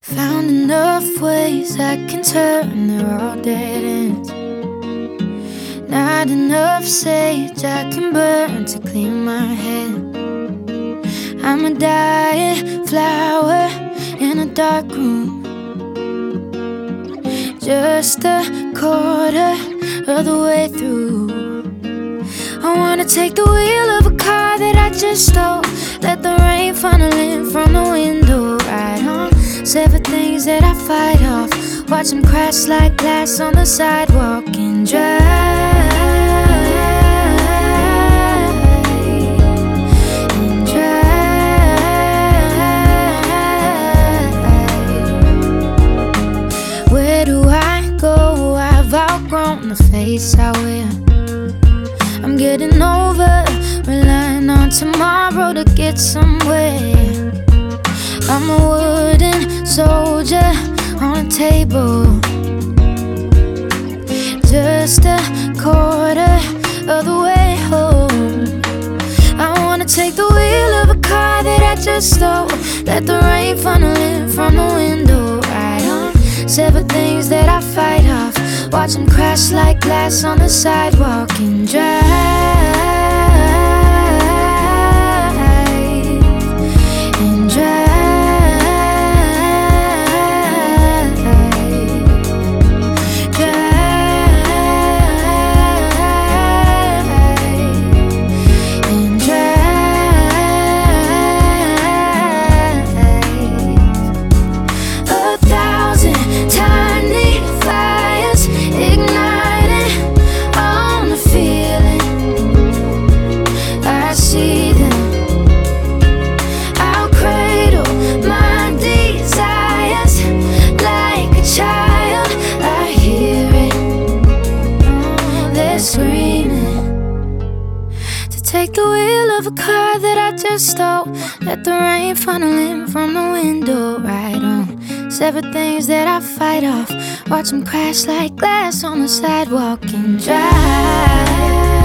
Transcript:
Found enough ways I can turn, they're all dead ends. Not enough sage I can burn to clean my head. I'm a dying flower in a dark room, just a quarter of the way through. I wanna take the wheel of a car that I just stole, let the rain funnel in from the window, right on. Sever things that I fight off, watch them crash like glass on the sidewalk and drive. Where do I go? I've outgrown the face I wear. I'm getting over relying on tomorrow to get somewhere. I'm a wooden soldier on a table, just a quarter of the way home. I wanna take the wheel of a car that I just stole, let the rain funnel in from the window, right on. Sever things that I fight off, watch them crash like glass on the sidewalk and drive. Take the wheel of a car that I just stole, let the rain funnel in from the window, right on. Sever things that I fight off, watch them crash like glass on the sidewalk and drive.